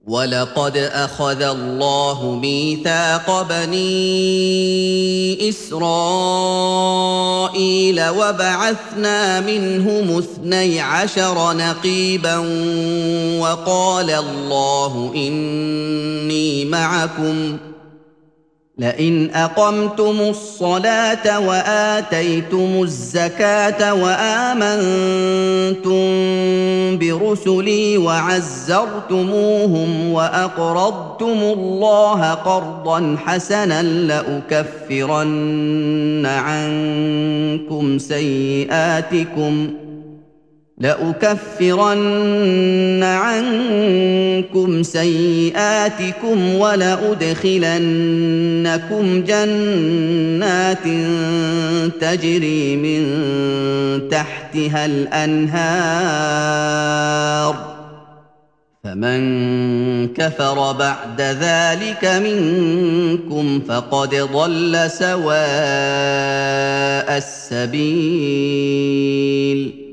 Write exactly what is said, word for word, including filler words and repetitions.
وَلَقَدْ أَخَذَ اللَّهُ مِيثَاقَ بَنِي إِسْرَائِيلَ وَبَعَثْنَا مِنْهُمُ اثْنَيْ عَشَرَ نَقِيبًا وَقَالَ اللَّهُ إِنِّي مَعَكُمْ ۖ لئن أقمتم الصلاة وآتيتم الزكاة وآمنتم برسلي وعزرتموهم وأقرضتم الله قرضا حسنا لأكفرن عنكم سيئاتكم لأكفرن عنكم سيئاتكم ولأدخلنكم جنات تجري من تحتها الأنهار فمن كفر بعد ذلك منكم فقد ضل سواء السبيل